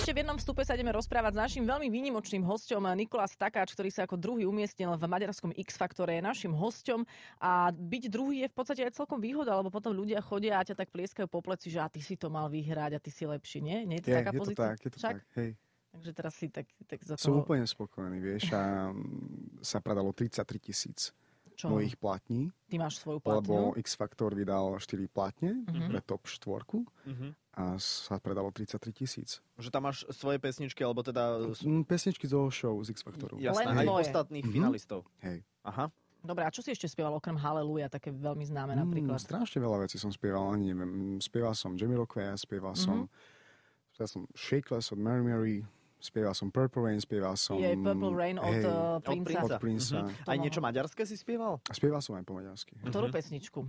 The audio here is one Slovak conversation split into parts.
Ešte v jednom vstupe sa ideme rozprávať s našim veľmi výnimočným hosťom Nikolás Takáč, ktorý sa ako druhý umiestnil v maďarskom X-faktore, je našim hosťom a byť druhý je v podstate aj celkom výhoda, lebo potom ľudia chodia a ťa tak plieskajú po pleci, že a ty si to mal vyhrať a ty si lepší, nie? Nie je to taká pozícia? Je to tak, hej. Takže teraz si tak za toho... Som úplne spokojný, vieš, a sa predalo 33 000 mojich platní. Ty máš svoju platňu? Lebo X-Factor vydal 4 platne pre top 4 a sa predalo 33 000. Že tam máš svoje pesničky, alebo teda... Pesničky zo show z X-Factoru. Jasné, aj ostatných finalistov. Hej. Aha. Dobre, a čo si ešte spieval okrem Hallelujah, také veľmi známe napríklad? Strašne veľa vecí som spieval, ani neviem. Spieval som Jamiroquai, spieval som Shakeless od Mary Mary, spieval som Purple Rain, spieval som... Je Purple Rain od Princa. Od Princa. Aj niečo maďarské si spieval? Spieval som aj po maďarsky. Ktorú pesničku?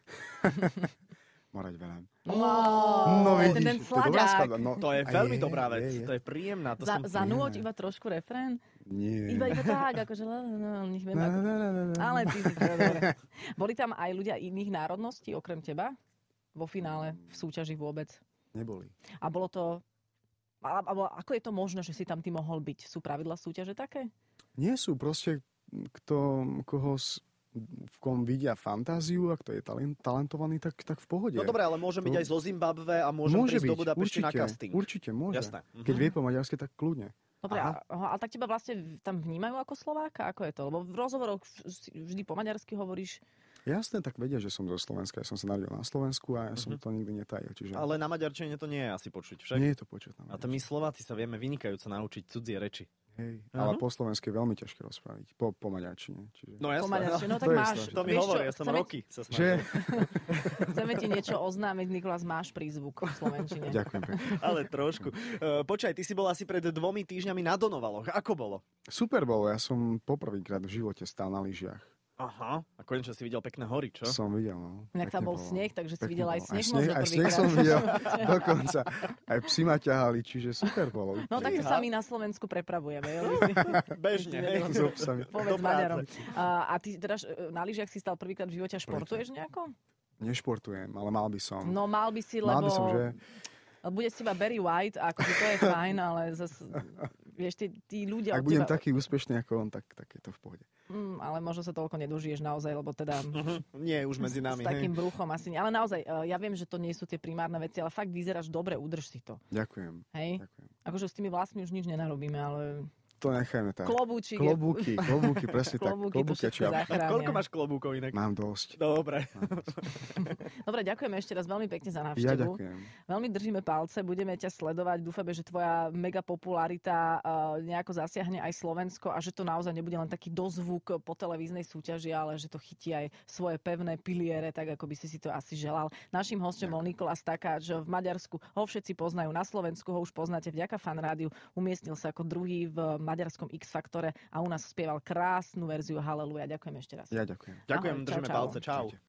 Morať veľa. No vidíš, ten sladák. To je veľmi dobrá vec, to je príjemná. Zanúť iba trošku refrén? Nie. Iba tak, akože... Ale ty si to dobre. Boli tam aj ľudia iných národností, okrem teba? Vo finále, v súťaži vôbec? Neboli. A bolo to... Alebo ako je to možné, že si tam ty mohol byť? Sú pravidlá súťaže také? Nie sú, proste v kom vidia fantáziu a kto je talentovaný, tak v pohode. No dobre, ale môžem byť aj zo Zimbabwe a môžem prísť do Budapešti na casting. Určite, môže. Jasné. Keď vie po maďarsky, tak kľudne. Dobre, a tak teba vlastne tam vnímajú ako Slováka? Ako je to? Lebo v rozhovoroch vždy po maďarsky hovoríš... Jasné, tak vedia, že som zo Slovenska. Ja som sa narodil na Slovensku a ja som to nikdy netajil. Čiže... Ale na maďarčine to nie je asi počuť, však? Nie je to počuť na A maďarčine. to my Slováci sa vieme vynikajúco naučiť cudzie reči. Hej, ale po slovensky je veľmi ťažké rozpráviť. Po maďarčine. Čiže... No jasné. Po maďarčine, no tak máš. To mi hovorí, ja som roky sa snažil. Chceme ti niečo oznámiť, Nikolás, máš prízvuk v slovenčine. Ďakujem pekne. Ale trošku. Počkaj, ty si bol asi pred 2 týždňami na Donovaloch. Ako bolo? Super bolo. Ja som poprvýkrát v živote stál na lyžiach. Aha, a konečne si videl pekné hory, čo? Som videl, no. Inak tam bol sneh, takže si videl aj sneh. Aj sneh som videl, dokonca. Aj psi ma ťahali, čiže super bolo. No tak to sa my na Slovensku prepravujeme. Bežne, hej. Povedz Maďarom. A ty teda na lyžiach si stal prvýkrát v živote a športuješ nejako? Nešportujem, ale mal by som. No mal by si, lebo... Mal by som, že... Bude si iba Barry White, akože to je fajn, ale zase, vieš, tí ľudia... Ak budem taký úspešný ako on, tak je to v pohode. Ale možno sa toľko nedožiješ naozaj, lebo teda... Nie, už medzi nami. S takým bruchom asi nie. Ale naozaj, ja viem, že to nie sú tie primárne veci, ale fakt vyzeráš dobre, udrž si to. Ďakujem. Hej? Ďakujem. Akože s tými vlastmi už nič nenarobíme, ale... To nechajme tak. Klobúčik. Klobúky, presne tak. Klobúky Koľko máš klobúkov inak? Mám dosť. Dobre. Dobre, ďakujeme ešte raz veľmi pekne za návštevu. Ja ďakujem. Veľmi držíme palce, budeme ťa sledovať. Dúfame, že tvoja mega popularita nejako zasiahne aj Slovensko a že to naozaj nebude len taký dozvuk po televíznej súťaži, ale že to chytí aj svoje pevné piliere, tak ako by si to asi želal. Naším hosťom bol Nikolás Takáč. V Maďarsku ho všetci poznajú, na Slovensku ho už poznáte vďaka Fan Rádiu. Umiestnil sa ako druhý v maďarskom X-faktore a u nás spieval krásnu verziu Hallelujah. Ďakujem ešte raz. Ja ďakujem. Ďakujem, držíme palce. Čau.